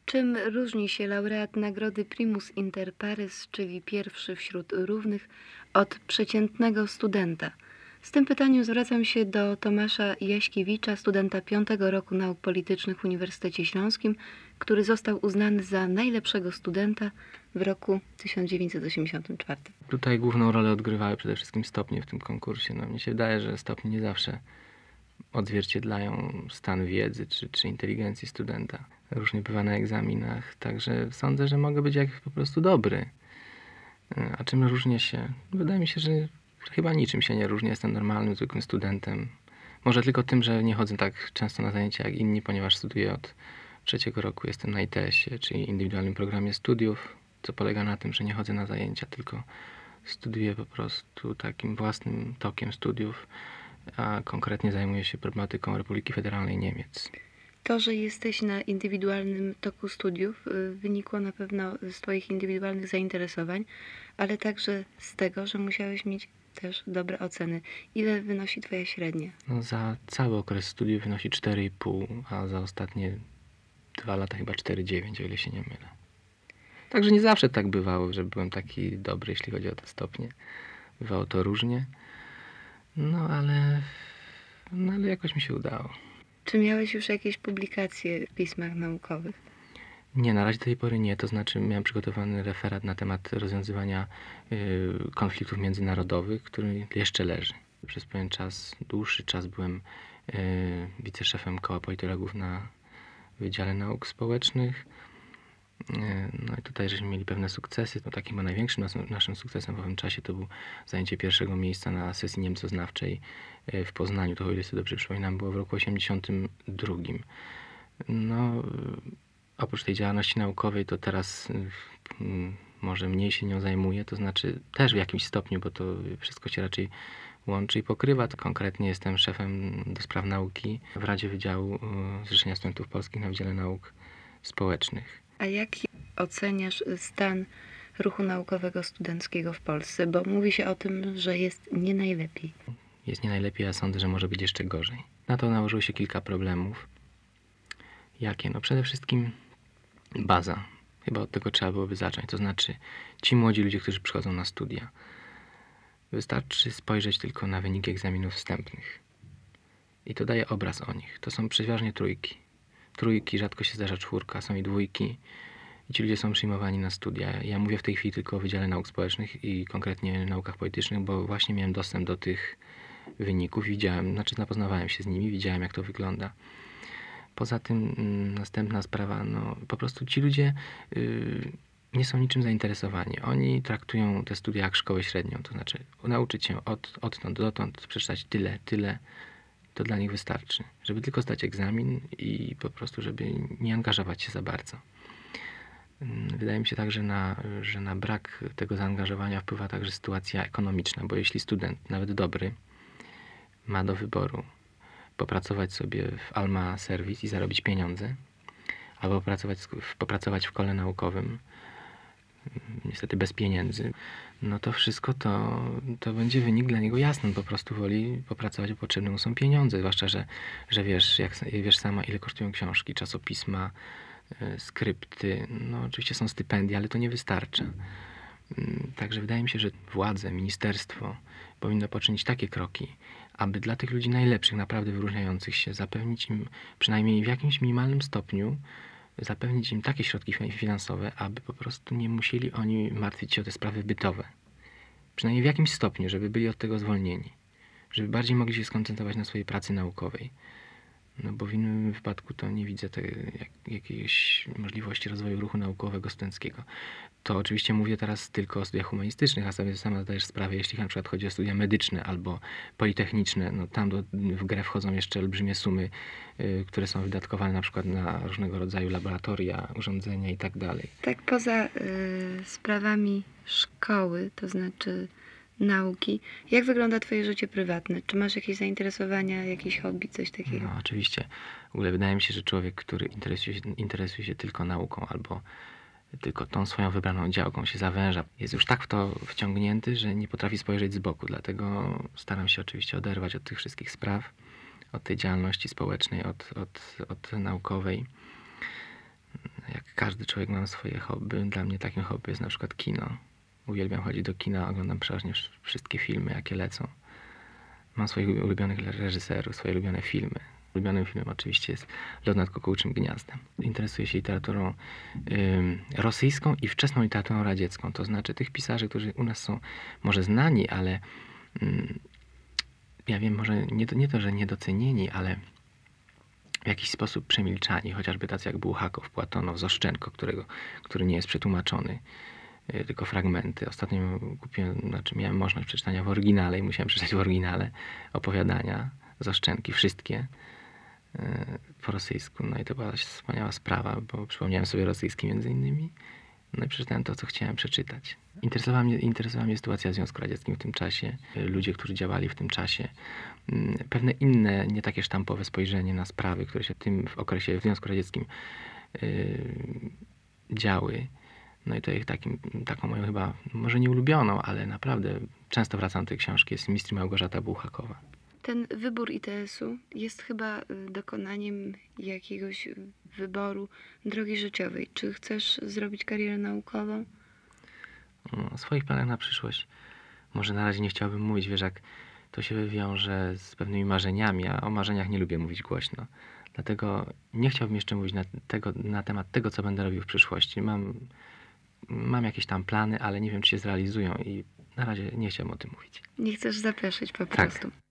Czym różni się laureat nagrody Primus Inter Pares, czyli pierwszy wśród równych, od przeciętnego studenta? Z tym pytaniem zwracam się do Tomasza Jaśkiewicza, studenta 5. roku nauk politycznych w Uniwersytecie Śląskim, który został uznany za najlepszego studenta w roku 1984. Tutaj główną rolę odgrywały przede wszystkim stopnie w tym konkursie. Mnie się wydaje, że stopnie nie zawsze odzwierciedlają stan wiedzy czy inteligencji studenta. Różnie bywa na egzaminach, także sądzę, że mogę być jak po prostu dobry. A czym różnię się? Wydaje mi się, że chyba niczym się nie różnię. Jestem normalnym, zwykłym studentem. Może tylko tym, że nie chodzę tak często na zajęcia jak inni, ponieważ studiuję od 3. roku. Jestem na ITS-ie, czyli indywidualnym programie studiów, co polega na tym, że nie chodzę na zajęcia, tylko studiuję po prostu takim własnym tokiem studiów, a konkretnie zajmuję się problematyką Republiki Federalnej Niemiec. To, że jesteś na indywidualnym toku studiów, wynikło na pewno z Twoich indywidualnych zainteresowań, ale także z tego, że musiałeś mieć też dobre oceny. Ile wynosi Twoja średnia? Za cały okres studiów wynosi 4,5, a za ostatnie 2 lata chyba 4,9, o ile się nie mylę. Także nie zawsze tak bywało, że byłem taki dobry, jeśli chodzi o te stopnie. Bywało to różnie, ale jakoś mi się udało. Czy miałeś już jakieś publikacje w pismach naukowych? Nie, na razie do tej pory nie. To znaczy miałem przygotowany referat na temat rozwiązywania konfliktów międzynarodowych, który jeszcze leży. Przez pewien czas, dłuższy czas byłem wiceszefem Koła Politologów na Wydziale Nauk Społecznych. I tutaj żeśmy mieli pewne sukcesy. Takim chyba największym naszym sukcesem w owym czasie to było zajęcie pierwszego miejsca na sesji niemcoznawczej w Poznaniu. To, o ile sobie dobrze przypominam, było w roku 1982. Oprócz tej działalności naukowej, to teraz może mniej się nią zajmuję, to znaczy też w jakimś stopniu, bo to wszystko się raczej łączy i pokrywa. Konkretnie jestem szefem do spraw nauki w Radzie Wydziału Zrzeszenia Studentów Polskich na Wydziale Nauk Społecznych. A jaki oceniasz stan ruchu naukowego studenckiego w Polsce? Bo mówi się o tym, że jest nie najlepiej. Jest nie najlepiej, a sądzę, że może być jeszcze gorzej. Na to nałożyło się kilka problemów. Jakie? Przede wszystkim baza. Chyba od tego trzeba byłoby zacząć. To znaczy ci młodzi ludzie, którzy przychodzą na studia. Wystarczy spojrzeć tylko na wyniki egzaminów wstępnych. I to daje obraz o nich. To są przeważnie trójki. Trójki, rzadko się zdarza 4, są i 2. I ci ludzie są przyjmowani na studia. Ja mówię w tej chwili tylko o Wydziale Nauk Społecznych i konkretnie naukach politycznych, bo właśnie miałem dostęp do tych wyników. Zapoznawałem się z nimi, widziałem, jak to wygląda. Poza tym następna sprawa, po prostu ci ludzie nie są niczym zainteresowani. Oni traktują te studia jak szkołę średnią, to znaczy nauczyć się odtąd dotąd, przeczytać tyle, to dla nich wystarczy. Żeby tylko zdać egzamin i po prostu, żeby nie angażować się za bardzo. Wydaje mi się także, że na brak tego zaangażowania wpływa także sytuacja ekonomiczna, bo jeśli student, nawet dobry, ma do wyboru popracować sobie w Alma Service i zarobić pieniądze, albo popracować w kole naukowym, niestety bez pieniędzy, to wszystko to będzie wynik dla niego jasny. On po prostu woli popracować, bo potrzebne mu są pieniądze, zwłaszcza, że wiesz sama, ile kosztują książki, czasopisma, skrypty. Oczywiście są stypendia, ale to nie wystarcza. Także wydaje mi się, że władze, ministerstwo powinno poczynić takie kroki, aby dla tych ludzi najlepszych, naprawdę wyróżniających się, zapewnić im przynajmniej w jakimś minimalnym stopniu, zapewnić im takie środki finansowe, aby po prostu nie musieli oni martwić się o te sprawy bytowe. Przynajmniej w jakimś stopniu, żeby byli od tego zwolnieni. Żeby bardziej mogli się skoncentrować na swojej pracy naukowej. Bo w innym wypadku to nie widzę jakiejś możliwości rozwoju ruchu naukowego studenckiego. To oczywiście mówię teraz tylko o studiach humanistycznych, a sobie sama zdajesz sprawę, jeśli na przykład chodzi o studia medyczne albo politechniczne, tam w grę wchodzą jeszcze olbrzymie sumy, które są wydatkowane na przykład na różnego rodzaju laboratoria, urządzenia i tak dalej. Tak poza sprawami szkoły, to znaczy nauki, jak wygląda Twoje życie prywatne? Czy masz jakieś zainteresowania, jakieś hobby, coś takiego? Oczywiście. W ogóle wydaje mi się, że człowiek, który interesuje się tylko nauką albo tylko tą swoją wybraną działką się zawęża, jest już tak w to wciągnięty, że nie potrafi spojrzeć z boku. Dlatego staram się oczywiście oderwać od tych wszystkich spraw, od tej działalności społecznej, od naukowej. Jak każdy człowiek ma swoje hobby. Dla mnie takim hobby jest na przykład kino. Uwielbiam chodzić do kina, oglądam przeważnie wszystkie filmy, jakie lecą. Mam swoich ulubionych reżyserów, swoje ulubione filmy. Ulubionym filmem oczywiście jest Lot nad Kukułczym Gniazdem. Interesuję się literaturą rosyjską i wczesną literaturą radziecką. To znaczy tych pisarzy, którzy u nas są może znani, ale ja wiem, może nie to, że niedocenieni, ale w jakiś sposób przemilczani. Chociażby tacy jak Bułhakow, Płatonow, Zoszczenko, który nie jest przetłumaczony, tylko fragmenty. Ostatnio miałem możliwość przeczytania w oryginale i musiałem przeczytać w oryginale opowiadania Zoszczenki, wszystkie po rosyjsku. No i to była wspaniała sprawa, bo przypomniałem sobie rosyjski między innymi. No i przeczytałem to, co chciałem przeczytać. Interesowała mnie sytuacja w Związku Radzieckim w tym czasie, ludzie, którzy działali w tym czasie, pewne inne, nie takie sztampowe spojrzenie na sprawy, które się w okresie w Związku Radzieckim działy. No i to ich taką moją chyba, może nie ulubioną, ale naprawdę często wracam do tej książki, jest Mistrz Małgorzata Bułhakowa. Ten wybór ITS-u jest chyba dokonaniem jakiegoś wyboru drogi życiowej. Czy chcesz zrobić karierę naukową? O swoich planach na przyszłość może na razie nie chciałbym mówić, wiesz, jak to się wiąże z pewnymi marzeniami, a o marzeniach nie lubię mówić głośno. Dlatego nie chciałbym jeszcze mówić na temat tego, co będę robił w przyszłości. Mam jakieś tam plany, ale nie wiem, czy się zrealizują i na razie nie chciałbym o tym mówić. Nie chcesz zapeszyć po Tak. prostu.